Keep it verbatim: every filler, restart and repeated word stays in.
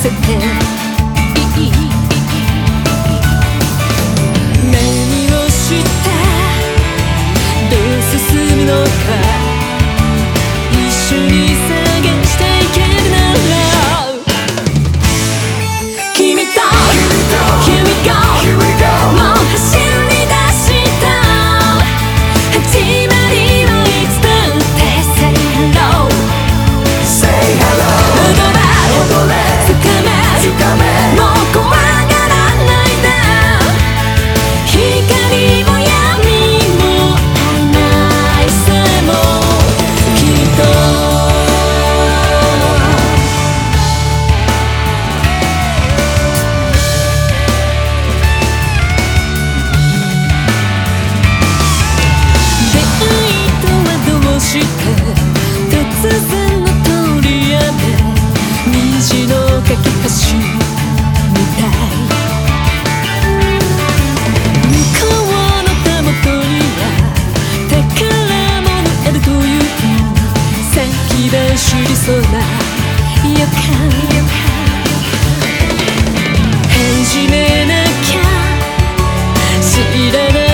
せていい。何をしてどう進むのか、一緒に探していけるなら、君と Here we go もう走り出した。始まりはいつだって Say hello Say hello 踊れつかめもう怖がらないで。光も闇も曖昧さもきっと出会いとはどうして突然の通り雨、虹の架け橋みたい。向こうのたもとには宝物あるという先走りそうな予感。始めなきゃ知らない